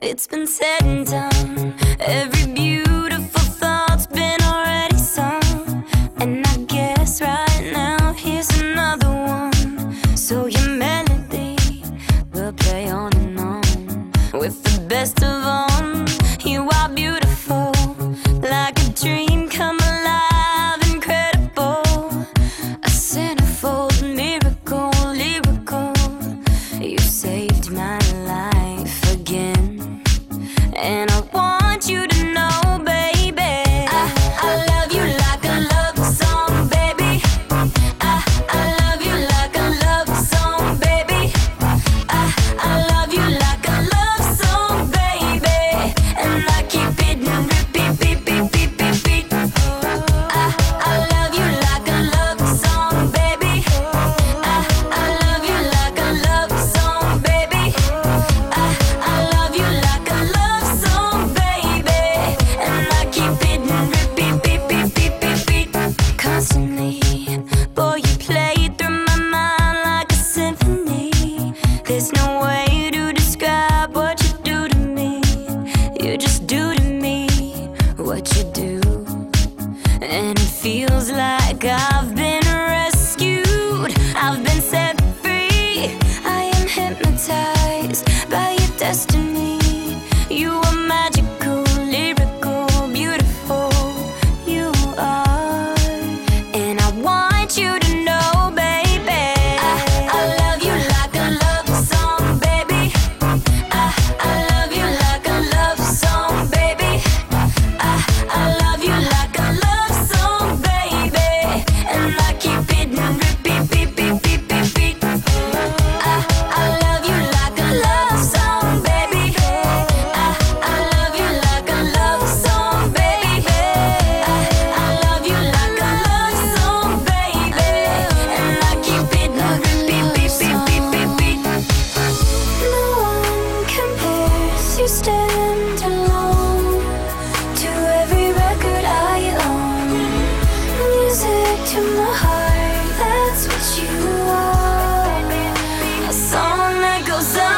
It's been said and done. Every beautiful thought's been already sung. And I guess right now here's another one. So your melody will play on and on. With the best of them, you are beautiful, like a dream come alive, incredible. A centerfold miracle, lyrical. You saved my life again. And I want you to know, baby, I love you like a love song, baby. I love you like a love song, baby. I love you like a love song, baby. And I keep it in repeat, beat, beat, beat, beat, beat. I love you like a love song, baby. I love you like a love song, baby. I love you like a love song, baby. And I keep it in repeat, beat, beat, beat, beat, beat. Constantly, boy, you play through my mind like a symphony. There's no way to describe what you do to me. You just do to me what you do. And it feels like I've been rescued. I've been set free. I am hypnotized by your destiny. You are magical, lyrical, beautiful. You are. And I want you to know, baby, I love you like a love song, baby. I love you like a love song, baby. I love you like a love song, baby. And I keep it in repeat, beat, beat, beat, beat, beat. I love you like a love song, baby. I love you like a love song, baby. I love you like a love song, baby. And I keep it in repeat, beat, beat, beat, beat, beat. No one compares, you stand alone to every record I own. Music to my heart, that's what you are. A song that goes on.